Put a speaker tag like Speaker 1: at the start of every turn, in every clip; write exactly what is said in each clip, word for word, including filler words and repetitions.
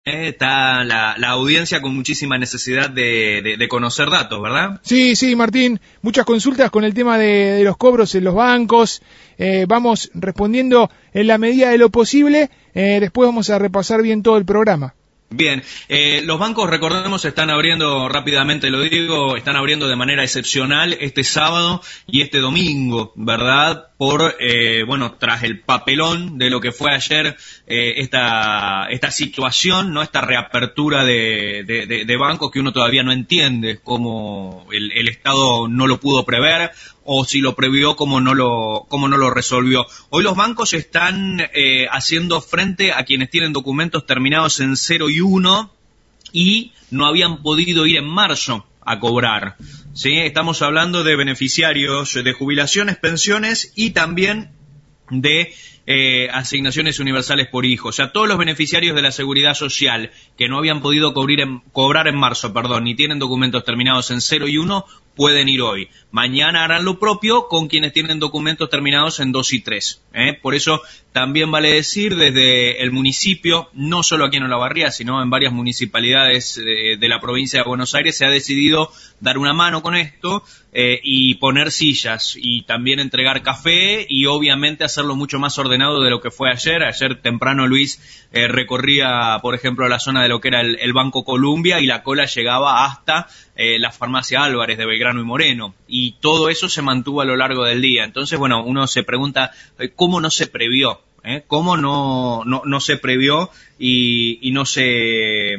Speaker 1: Eh, está la, la audiencia con muchísima necesidad de, de, de conocer datos, ¿verdad?
Speaker 2: Sí, sí, Martín, muchas consultas con el tema de, de los cobros en los bancos. Eh, vamos respondiendo en la medida de lo posible. Eh, después vamos a repasar bien todo el programa.
Speaker 1: Bien, eh, los bancos, recordemos, están abriendo, rápidamente lo digo, están abriendo de manera excepcional este sábado y este domingo, ¿verdad? Por, eh, bueno, tras el papelón de lo que fue ayer eh, esta esta situación, ¿no? Esta reapertura de, de, de, de bancos que uno todavía no entiende cómo el, el Estado no lo pudo prever, o si lo previó, cómo no lo, cómo no lo resolvió. Hoy los bancos están eh, haciendo frente a quienes tienen documentos terminados en cero y uno y no habían podido ir en marzo a cobrar. ¿Sí? Estamos hablando de beneficiarios de jubilaciones, pensiones y también de eh, asignaciones universales por hijo. O sea, todos los beneficiarios de la Seguridad Social que no habían podido cobrir en, cobrar en marzo, perdón, ni tienen documentos terminados en cero y uno, pueden ir hoy. Mañana harán lo propio con quienes tienen documentos terminados en dos y tres. ¿eh? Por eso también vale decir, desde el municipio, no solo aquí en Olavarría, sino en varias municipalidades de, de la provincia de Buenos Aires, se ha decidido dar una mano con esto eh, y poner sillas y también entregar café y obviamente hacerlo mucho más ordenado de lo que fue ayer. Ayer temprano Luis eh, recorría, por ejemplo, la zona de lo que era el, el Banco Columbia y la cola llegaba hasta eh, la farmacia Álvarez de Belgrano y Moreno, y todo eso se mantuvo a lo largo del día. Entonces, bueno, uno se pregunta, ¿cómo no se previó? ¿Eh? ¿Cómo no, no, no se previó y, y no se,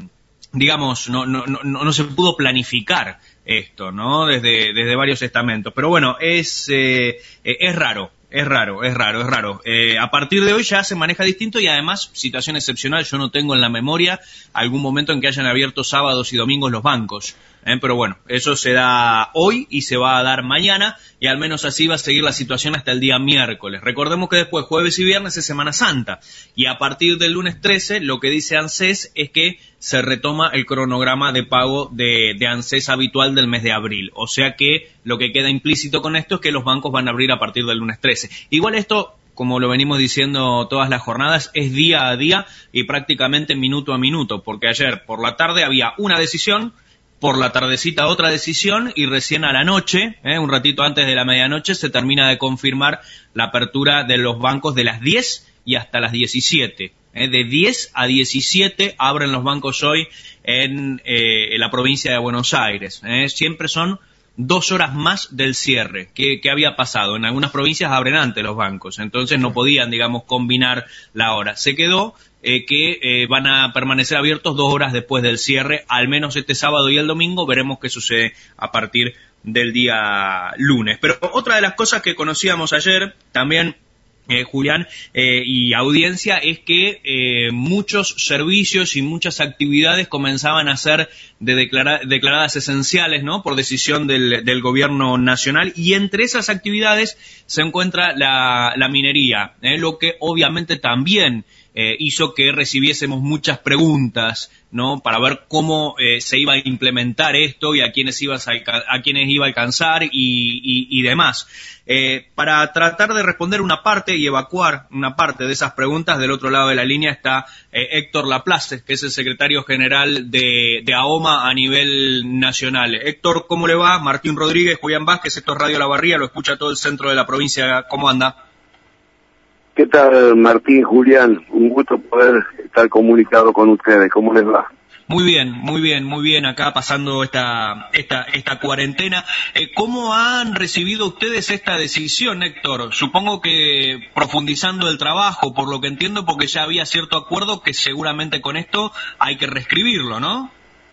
Speaker 1: digamos, no, no, no, no se pudo planificar esto, ¿no? Desde, desde varios estamentos. Pero bueno, es, eh, es raro. Es raro, es raro, es raro. Eh, a partir de hoy ya se maneja distinto y además, situación excepcional, yo no tengo en la memoria algún momento en que hayan abierto sábados y domingos los bancos. Eh, pero bueno, eso se da hoy y se va a dar mañana y al menos así va a seguir la situación hasta el día miércoles. Recordemos que después jueves y viernes es Semana Santa y a partir del lunes trece lo que dice ANSES es que se retoma el cronograma de pago de, de ANSES habitual del mes de abril. O sea que lo que queda implícito con esto es que los bancos van a abrir a partir del lunes trece. Igual esto, como lo venimos diciendo todas las jornadas, es día a día y prácticamente minuto a minuto, porque ayer por la tarde había una decisión, por la tardecita otra decisión y recién a la noche, eh, un ratito antes de la medianoche, se termina de confirmar la apertura de los bancos de las diez y hasta las diecisiete. Eh, de diez a diecisiete abren los bancos hoy en, eh, en la provincia de Buenos Aires. Eh. Siempre son dos horas más del cierre. ¿Qué, qué había pasado? En algunas provincias abren antes los bancos, entonces no podían, digamos, combinar la hora. Se quedó eh, que eh, van a permanecer abiertos dos horas después del cierre, al menos este sábado y el domingo. Veremos qué sucede a partir del día lunes. Pero otra de las cosas que conocíamos ayer, también Eh, Julián eh, y audiencia, es que eh, muchos servicios y muchas actividades comenzaban a ser de declara declaradas esenciales, ¿no? Por decisión del, del gobierno nacional, y entre esas actividades se encuentra la, la minería, ¿eh? Lo que obviamente también eh, hizo que recibiésemos muchas preguntas, ¿no? Para ver cómo eh, se iba a implementar esto y a quiénes iba a, a quiénes iba a alcanzar y, y, y demás. Eh, para tratar de responder una parte y evacuar una parte de esas preguntas, del otro lado de la línea está eh, Héctor Laplace, que es el secretario general de, de AOMA a nivel nacional. Héctor, ¿cómo le va? Martín Rodríguez, Julián Vázquez, esto es Radio Olavarría, lo escucha todo el centro de la provincia. ¿Cómo anda?
Speaker 3: ¿Qué tal, Martín, Julián? Un gusto poder estar comunicado con ustedes. ¿Cómo les va?
Speaker 1: Muy bien, muy bien, muy bien, acá pasando esta esta esta cuarentena. Eh, ¿Cómo han recibido ustedes esta decisión, Héctor? Supongo que profundizando el trabajo, por lo que entiendo, porque ya había cierto acuerdo que seguramente con esto hay que reescribirlo, ¿no?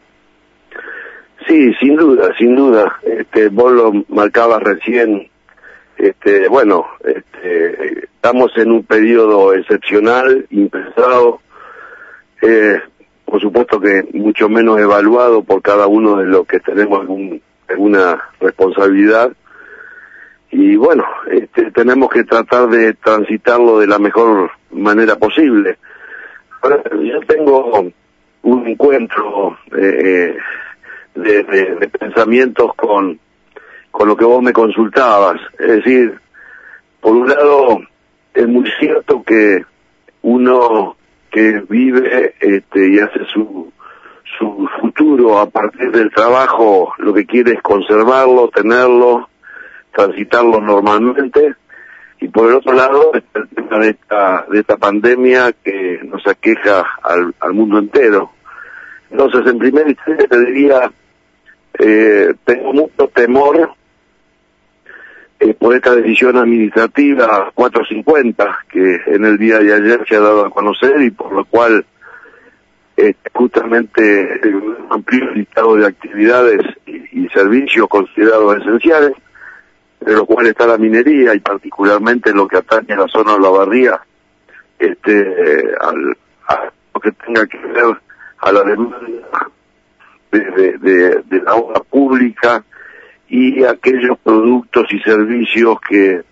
Speaker 3: Sí, sin duda, sin duda. Este, vos lo marcabas recién. Este, bueno, este, estamos en un periodo excepcional, impensado. Eh, por supuesto que mucho menos evaluado por cada uno de los que tenemos algún, alguna responsabilidad, y bueno, este, tenemos que tratar de transitarlo de la mejor manera posible. Ahora, yo tengo un encuentro eh, de, de, de pensamientos con, con lo que vos me consultabas. Es decir, por un lado, es muy cierto que uno que vive este, y hace su su futuro a partir del trabajo, lo que quiere es conservarlo, tenerlo, transitarlo normalmente. Y por el otro lado está el tema de esta, de esta pandemia que nos aqueja al, al mundo entero. Entonces, en primera instancia te diría, eh, tengo mucho temor eh, por esta decisión administrativa cuatrocientos cincuenta que en el día de ayer se ha dado a conocer y por lo cual eh, justamente eh, amplió el listado de actividades y, y servicios considerados esenciales, de lo cual está la minería y particularmente lo que atañe a la zona de Olavarría, este, al, a lo que tenga que ver a la demanda de, de, de, de la obra pública y aquellos productos y servicios que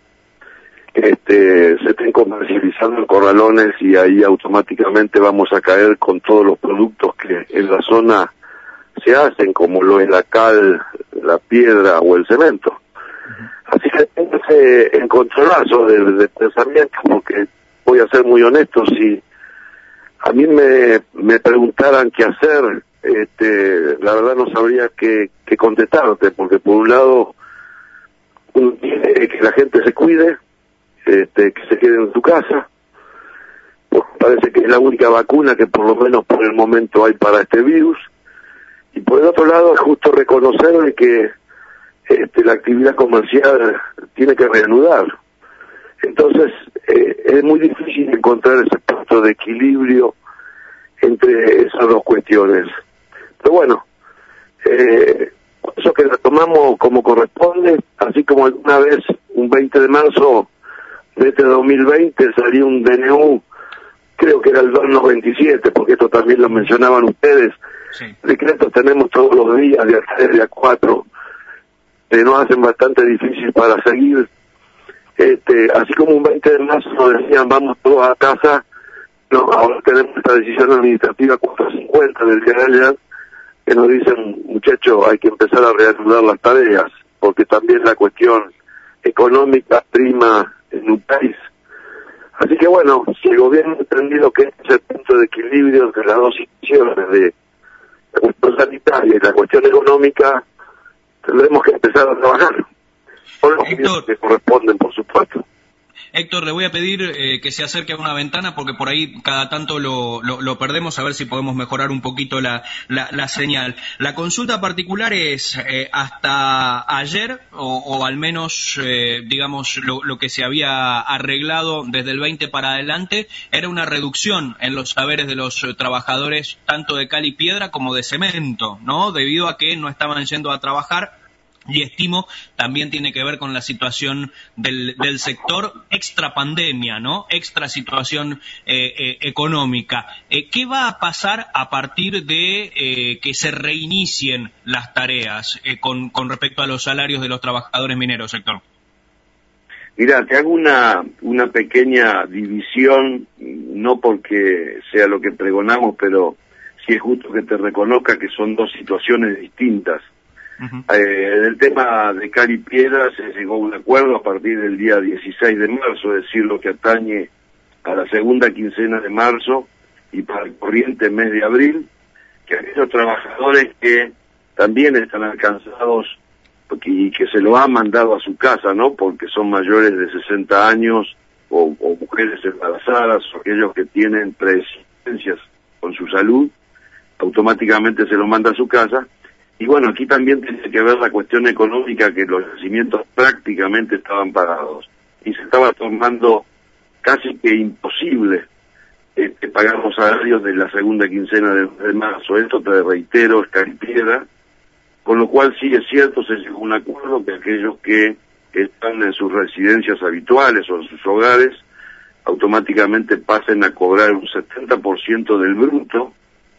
Speaker 3: este, se estén comercializando en corralones, y ahí automáticamente vamos a caer con todos los productos que en la zona se hacen, como lo es la cal, la piedra o el cemento. Así que tengo ese encontronazo de, de pensamiento, porque voy a ser muy honesto, si a mí me, me preguntaran qué hacer, este, la verdad no sabría qué, qué contestarte, porque por un lado uno quiere que la gente se cuide, este, que se quede en su casa, porque parece que es la única vacuna que por lo menos por el momento hay para este virus, y por el otro lado es justo reconocer que Este, la actividad comercial tiene que reanudar. Entonces, eh, es muy difícil encontrar ese punto de equilibrio entre esas dos cuestiones. Pero bueno, eh, eso que la tomamos como corresponde, así como alguna vez, un veinte de marzo de este dos mil veinte, salió un D N U, creo que era el dos noventa y siete, porque esto también lo mencionaban ustedes. Sí. Decretos tenemos todos los días, de a tres, de a cuatro, que nos hacen bastante difícil para seguir. Este, así como un veinte de marzo nos decían vamos todos a casa, no, ahora tenemos esta decisión administrativa cuatrocientos cincuenta del día de ayer, que nos dicen, muchachos, hay que empezar a reanudar las tareas, porque también la cuestión económica prima en un país. Así que bueno, si el gobierno ha entendido que es el punto de equilibrio entre las dos situaciones de la cuestión sanitaria y la cuestión económica, tendremos que empezar a trabajar con los Héctor, que corresponden, por supuesto.
Speaker 1: Héctor, le voy a pedir eh, que se acerque a una ventana, porque por ahí cada tanto lo, lo, lo perdemos, a ver si podemos mejorar un poquito la, la, la señal. La consulta particular es, eh, hasta ayer, o, o al menos, eh, digamos, lo, lo que se había arreglado desde el veinte para adelante, era una reducción en los saberes de los trabajadores, tanto de cal y piedra como de cemento, ¿no? Debido a que no estaban yendo a trabajar. Y estimo también tiene que ver con la situación del, del sector extra pandemia, ¿no? Extra situación eh, eh, económica. Eh, ¿Qué va a pasar a partir de eh, que se reinicien las tareas eh, con, con respecto a los salarios de los trabajadores mineros, sector?
Speaker 3: Mira, te hago una, una pequeña división, no porque sea lo que pregonamos, pero sí es justo que te reconozca que son dos situaciones distintas. Uh-huh. Eh, en el tema de cal y piedra se llegó a un acuerdo a partir del día dieciséis de marzo, es decir, lo que atañe a la segunda quincena de marzo y para el corriente mes de abril, que aquellos trabajadores que también están alcanzados y que se lo han mandado a su casa, ¿no? Porque son mayores de sesenta años o, o mujeres embarazadas o aquellos que tienen preexistencias con su salud, automáticamente se lo manda a su casa. Y bueno, aquí también tiene que ver la cuestión económica, que los yacimientos prácticamente estaban parados y se estaba tomando casi que imposible este, pagar los salarios de la segunda quincena de, de marzo. Esto te reitero, es cal y piedra, con lo cual sí es cierto, se llegó a un acuerdo que aquellos que están en sus residencias habituales o en sus hogares automáticamente pasen a cobrar un setenta por ciento del bruto.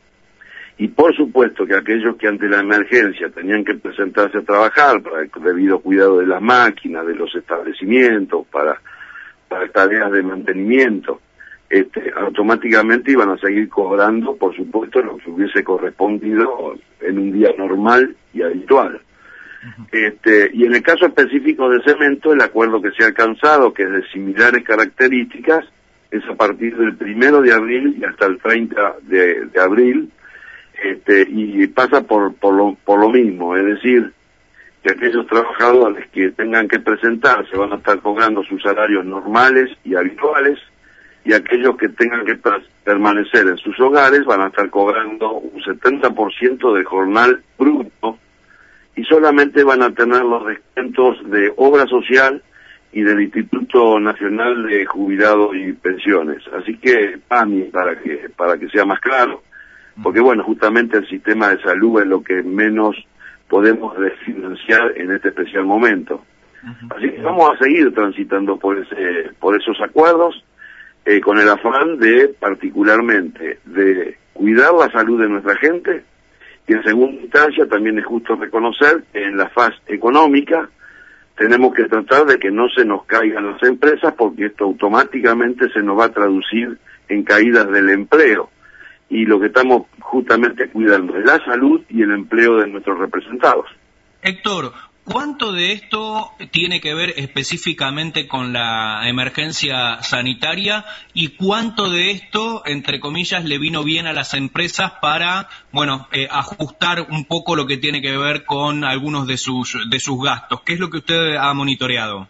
Speaker 3: Y por supuesto que aquellos que ante la emergencia tenían que presentarse a trabajar para el debido cuidado de las máquinas, de los establecimientos, para, para tareas de mantenimiento, este, automáticamente iban a seguir cobrando, por supuesto, lo que hubiese correspondido en un día normal y habitual. Uh-huh. Este, y en el caso específico de cemento, el acuerdo que se ha alcanzado, que es de similares características, es a partir del primero de abril y hasta el treinta de, de abril, este, y pasa por, por, lo, por lo mismo, es decir, que aquellos trabajadores que tengan que presentarse van a estar cobrando sus salarios normales y habituales, y aquellos que tengan que permanecer en sus hogares van a estar cobrando un setenta por ciento del jornal bruto, y solamente van a tener los descuentos de obra social y del Instituto Nacional de Jubilados y Pensiones. Así que, A M I, para que, para que sea más claro, porque bueno, justamente el sistema de salud es lo que menos podemos desfinanciar en este especial momento. Así que vamos a seguir transitando por ese, por esos acuerdos, eh, con el afán de, particularmente, de cuidar la salud de nuestra gente, y en segunda instancia también es justo reconocer que en la fase económica tenemos que tratar de que no se nos caigan las empresas, porque esto automáticamente se nos va a traducir en caídas del empleo. Y lo que estamos justamente cuidando es la salud y el empleo de nuestros representados.
Speaker 1: Héctor, ¿cuánto de esto tiene que ver específicamente con la emergencia sanitaria y cuánto de esto, entre comillas, le vino bien a las empresas para, bueno, eh, ajustar un poco lo que tiene que ver con algunos de sus de sus gastos? ¿Qué es lo que usted ha monitoreado?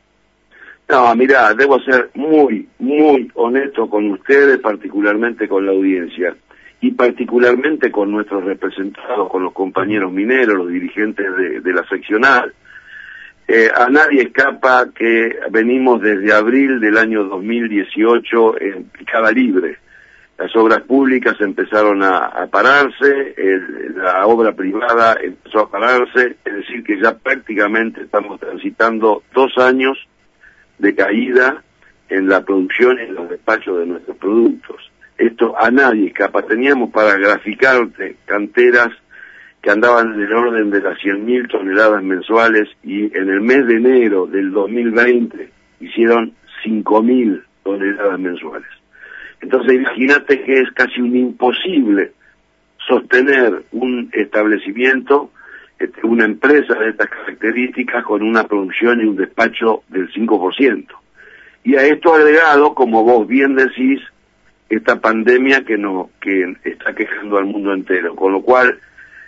Speaker 3: No, mira, debo ser muy, muy honesto con ustedes, particularmente con la audiencia, y particularmente con nuestros representados, con los compañeros mineros, los dirigentes de, de la seccional. Eh, a nadie escapa que venimos desde abril del año dos mil dieciocho en picada libre. Las obras públicas empezaron a, a pararse, el, la obra privada empezó a pararse, es decir que ya prácticamente estamos transitando dos años de caída en la producción y en los despachos de nuestros productos. Esto a nadie escapa. Teníamos para graficarte canteras que andaban en el orden de las cien mil toneladas mensuales, y en el mes de enero del dos mil veinte hicieron cinco mil toneladas mensuales. Entonces imagínate que es casi un imposible sostener un establecimiento, una empresa de estas características, con una producción y un despacho del cinco por ciento. Y a esto agregado, como vos bien decís, esta pandemia que no que está quejando al mundo entero, con lo cual,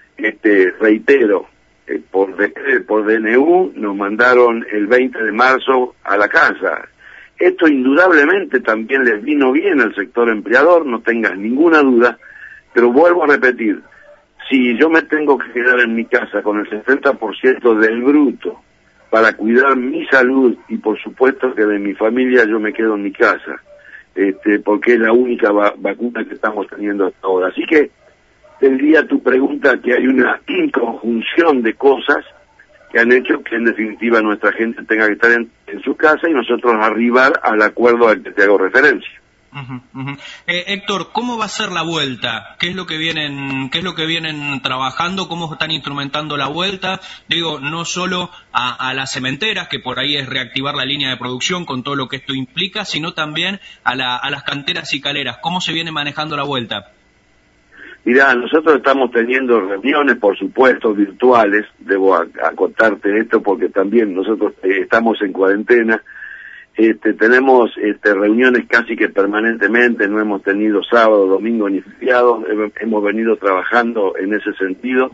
Speaker 3: este reitero, eh, por, por D N U nos mandaron el veinte de marzo a la casa. Esto indudablemente también les vino bien al sector empleador, no tengas ninguna duda, pero vuelvo a repetir, si yo me tengo que quedar en mi casa con el setenta por ciento del bruto para cuidar mi salud, y por supuesto que de mi familia, yo me quedo en mi casa, este, porque es la única va vacuna que estamos teniendo hasta ahora. Así que tendría tu pregunta que hay una conjunción de cosas que han hecho que en definitiva nuestra gente tenga que estar en, en su casa, y nosotros arribar al acuerdo al que te hago referencia.
Speaker 1: Uh-huh, uh-huh. Eh, Héctor, ¿cómo va a ser la vuelta? ¿Qué es lo que vienen, qué es lo que vienen trabajando? ¿Cómo están instrumentando la vuelta? Digo, no solo a, a las cementeras, que por ahí es reactivar la línea de producción con todo lo que esto implica, sino también a, la, a las canteras y caleras. ¿Cómo se viene manejando la vuelta?
Speaker 3: Mirá, nosotros estamos teniendo reuniones, por supuesto, virtuales. Debo acotarte esto porque también nosotros eh, estamos en cuarentena. Este, tenemos este, reuniones casi que permanentemente, no hemos tenido sábado, domingo ni feriados, hemos venido trabajando en ese sentido.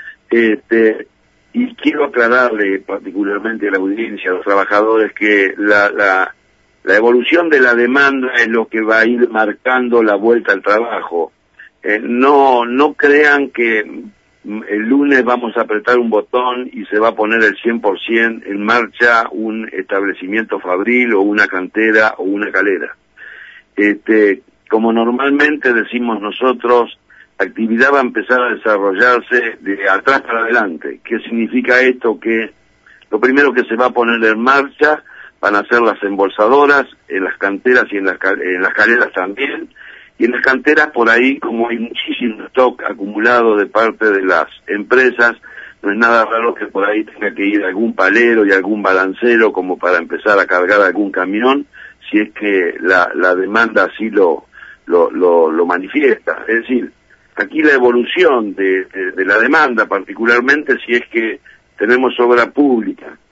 Speaker 3: Este, y quiero aclararle particularmente a la audiencia, a los trabajadores, que la, la, la evolución de la demanda es lo que va a ir marcando la vuelta al trabajo. Eh, no, no crean que el lunes vamos a apretar un botón y se va a poner el cien por ciento en marcha un establecimiento fabril o una cantera o una calera. Este, como normalmente decimos nosotros, la actividad va a empezar a desarrollarse de atrás para adelante. ¿Qué significa esto? Que lo primero que se va a poner en marcha van a ser las embolsadoras, en las canteras y en las, en las caleras también. Y en las canteras, por ahí, como hay muchísimo stock acumulado de parte de las empresas, no es nada raro que por ahí tenga que ir algún palero y algún balancero como para empezar a cargar algún camión, si es que la, la demanda así lo, lo, lo, lo manifiesta. Es decir, aquí la evolución de, de, de la demanda, particularmente si es que tenemos obra pública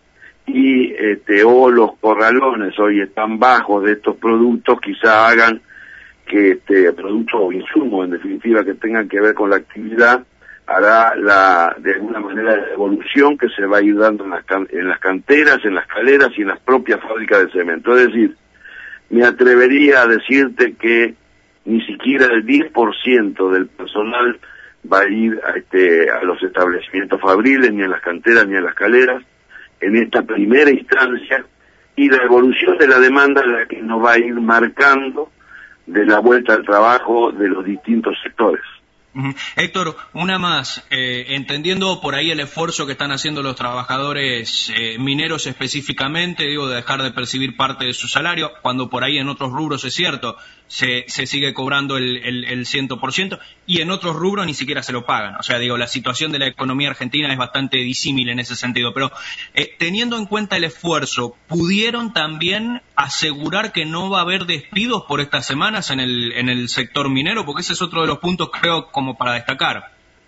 Speaker 3: y este o los corralones hoy están bajos de estos productos, quizá hagan que este productos o insumos en definitiva que tengan que ver con la actividad hará la de alguna manera la evolución que se va a ir dando en las, can en las canteras, en las caleras y en las propias fábricas de cemento. Es decir, me atrevería a decirte que ni siquiera el diez por ciento del personal va a ir a, este, a los establecimientos fabriles, ni a las canteras, ni a las caleras, en esta primera instancia, y la evolución de la demanda es la que nos va a ir marcando de la vuelta al trabajo de los distintos sectores.
Speaker 1: Uh-huh. Héctor, una más, eh, entendiendo por ahí el esfuerzo que están haciendo los trabajadores eh, mineros específicamente, digo, de dejar de percibir parte de su salario, cuando por ahí en otros rubros es cierto, se, se sigue cobrando el, el, el cien por ciento, y en otros rubros ni siquiera se lo pagan. O sea, digo, la situación de la economía argentina es bastante disímil en ese sentido, pero eh, teniendo en cuenta el esfuerzo, ¿pudieron también asegurar que no va a haber despidos por estas semanas en el, en el sector minero? Porque ese es otro de los puntos, creo, como para destacar.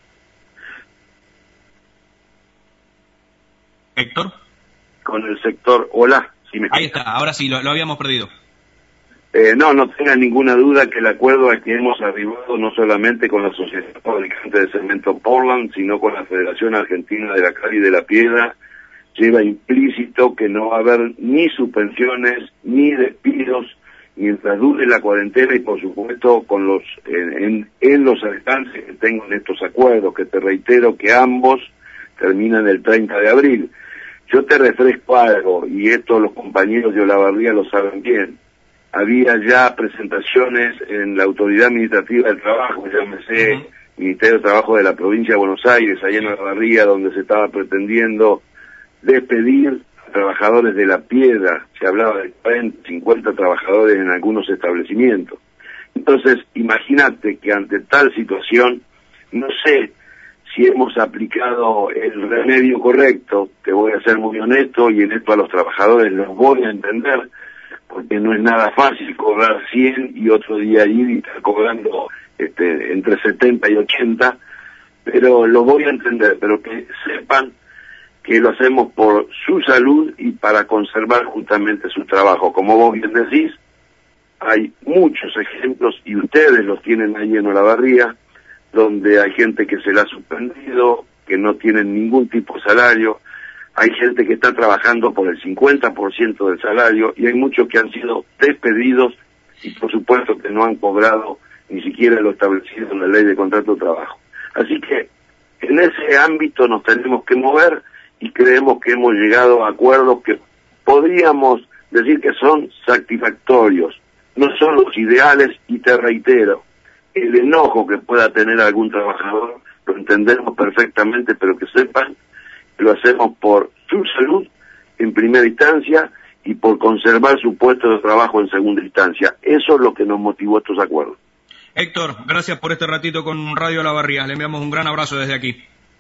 Speaker 1: Héctor.
Speaker 3: Con el sector, hola. Si me
Speaker 1: Ahí está, ahora sí, lo, lo habíamos perdido.
Speaker 3: Eh, no, no tenga ninguna duda que el acuerdo al que hemos arribado no solamente con la Asociación Fabricante de Cemento Portland, sino con la Federación Argentina de la Cal y de la Piedra, lleva implícito que no va a haber ni suspensiones, ni despidos, mientras dure la cuarentena y por supuesto con los en, en, en los alcances que tengo en estos acuerdos, que te reitero que ambos terminan el treinta de abril. Yo te refresco algo, y esto los compañeros de Olavarría lo saben bien. Había ya presentaciones en la Autoridad Administrativa del Trabajo, llámese uh-huh. Ministerio de Trabajo de la Provincia de Buenos Aires, allá en Olavarría, donde se estaba pretendiendo despedir a trabajadores de la piedra. Se hablaba de cuarenta, cincuenta trabajadores en algunos establecimientos. Entonces, imagínate que ante tal situación, no sé si hemos aplicado el remedio correcto, te voy a ser muy honesto, y en esto a los trabajadores los voy a entender, porque no es nada fácil cobrar cien y otro día ir y estar cobrando este, entre setenta y ochenta, pero lo voy a entender, pero que sepan que lo hacemos por su salud y para conservar justamente su trabajo. Como vos bien decís, hay muchos ejemplos, y ustedes los tienen ahí en Olavarría, donde hay gente que se la ha suspendido, que no tienen ningún tipo de salario, hay gente que está trabajando por el cincuenta por ciento del salario, y hay muchos que han sido despedidos y por supuesto que no han cobrado ni siquiera lo establecido en la ley de contrato de trabajo. Así que en ese ámbito nos tenemos que mover, y creemos que hemos llegado a acuerdos que podríamos decir que son satisfactorios, no son los ideales, y te reitero, el enojo que pueda tener algún trabajador lo entendemos perfectamente, pero que sepan que lo hacemos por su salud en primera instancia y por conservar su puesto de trabajo en segunda instancia. Eso es lo que nos motivó estos acuerdos.
Speaker 1: Héctor, gracias por este ratito con Radio Olavarría. Le enviamos un gran abrazo desde aquí.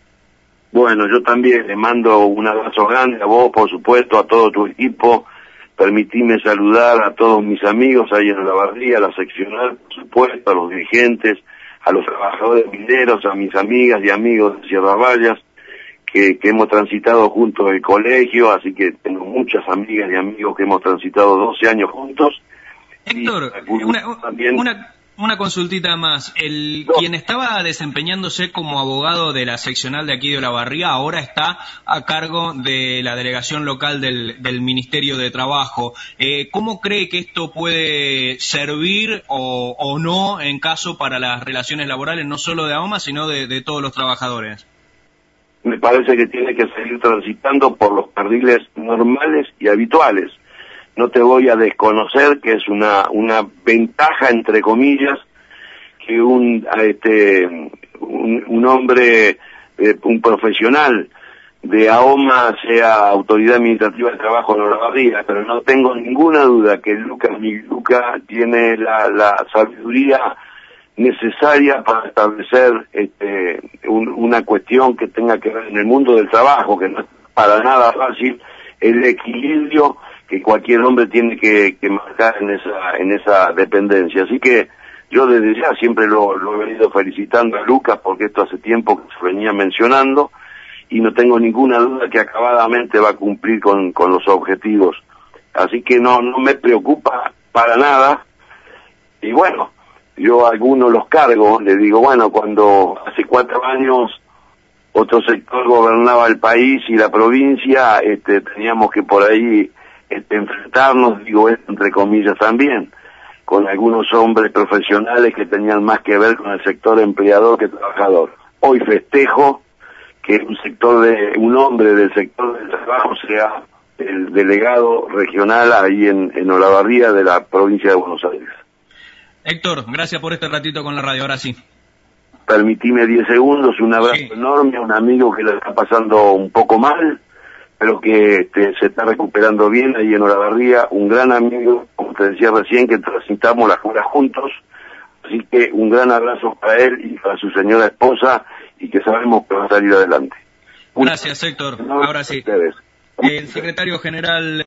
Speaker 3: Bueno, yo también le mando un abrazo grande a vos, por supuesto, a todo tu equipo. Permitime saludar a todos mis amigos ahí en Olavarría, a la seccional, por supuesto, a los dirigentes, a los trabajadores mineros, a mis amigas y amigos de Sierra Vallas, que, que hemos transitado juntos el colegio, así que tengo muchas amigas y amigos que hemos transitado doce años juntos.
Speaker 1: Héctor, una, también... una, una consultita más. El no. Quien estaba desempeñándose como abogado de la seccional de aquí de Olavarría ahora está a cargo de la delegación local del, del Ministerio de Trabajo. Eh, ¿Cómo cree que esto puede servir o, o no en caso para las relaciones laborales, no solo de AOMA, sino de, de todos los trabajadores?
Speaker 3: Me parece que tiene que seguir transitando por los carriles normales y habituales. No te voy a desconocer que es una una ventaja, entre comillas, que un este un, un hombre, eh, un profesional de AOMA sea autoridad administrativa de trabajo en Olavarría, pero no tengo ninguna duda que Lucas Miluca tiene la, la sabiduría necesaria para establecer este un, una cuestión que tenga que ver en el mundo del trabajo, que no es para nada fácil, el equilibrio que cualquier hombre tiene que, que marcar en esa en esa dependencia. Así que yo desde ya siempre lo, lo he venido felicitando a Lucas, porque esto hace tiempo que se venía mencionando, y no tengo ninguna duda que acabadamente va a cumplir con, con los objetivos. Así que no, no me preocupa para nada. Y bueno, yo a algunos los cargo, les digo, bueno, cuando hace cuatro años otro sector gobernaba el país y la provincia, este, teníamos que por ahí este, enfrentarnos, digo esto entre comillas también, con algunos hombres profesionales que tenían más que ver con el sector empleador que trabajador. Hoy festejo que un sector de, un hombre del sector del trabajo sea el delegado regional ahí en, en Olavarría de la provincia de Buenos Aires.
Speaker 1: Héctor, gracias por este ratito con la radio, ahora sí.
Speaker 3: Permitime diez segundos, un abrazo sí. enorme a un amigo que le está pasando un poco mal, pero que este, se está recuperando bien ahí en Olavarría, un gran amigo, como te decía recién, que transitamos las horas juntos, así que un gran abrazo para él y para su señora esposa, y que sabemos que va a salir adelante.
Speaker 1: Gracias, Héctor. Ahora sí. El secretario general